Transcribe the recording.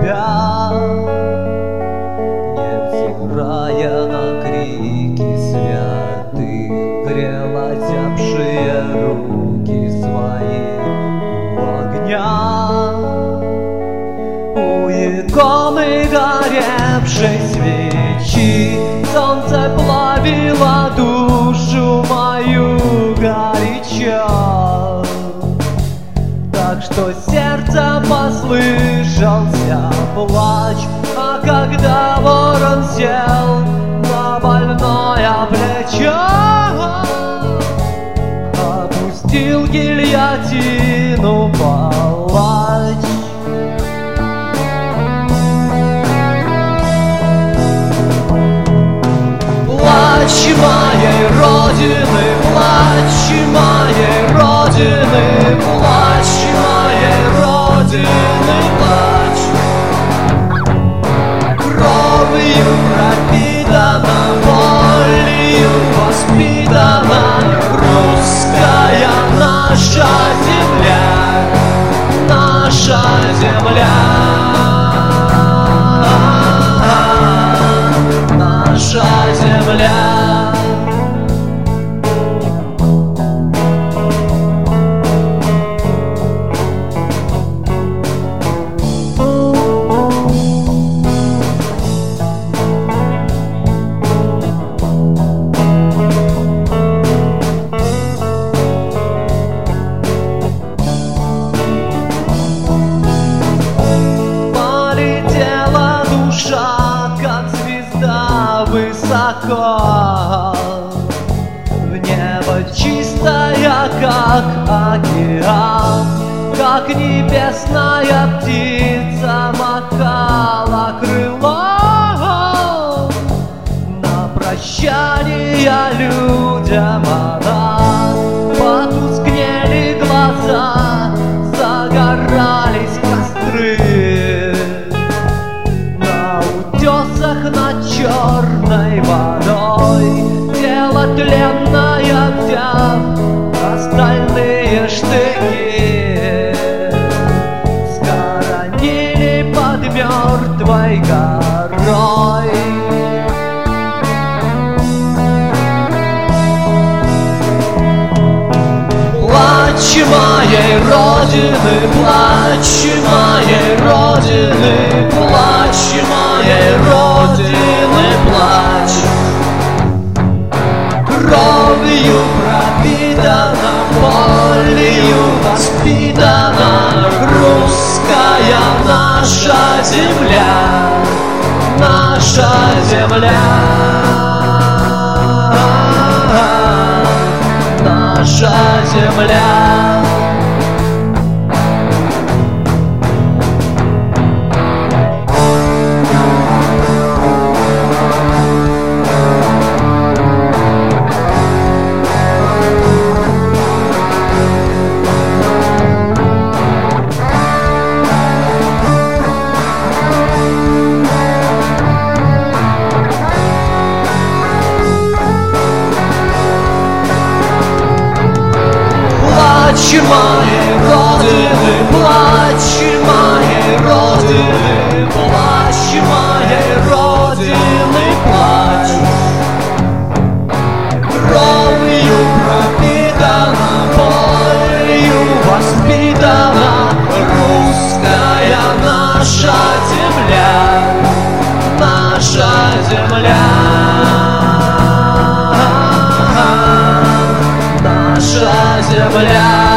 тебя, невзирая на крики святых, грела зябшие руки свои у огня. У иконы горевшей свечи солнце плавило душу мою горячо, так что сердце послышался плач. А когда ворон сел на больное плечо, опустил гильотину палач. Плач моей Родины, плач моей Родины, плач моей Родины, плач. Кровью пропитана, болью воспитана русская наша земля, наша земля. Наша земля. Полетела душа, как звезда, высоко в небо чистая, как океан, как небесная птица махала крылом. На прощание людям она, потускнели глаза, загорались костры. На утесах над черной водой тело тленное, взяв остальные штыки, схоронили под мертвой горой. Плач моей Родины, плач моей Родины, плач моей Родины, плач. Кровью пропитана, болью воспитана русская наша земля, наша земля. Наша земля. Плач моей Родины, плач моей Родины, плач моей Родины, плач. Кровью пропитана, болью воспитана русская наша земля, наша земля. Наша земля.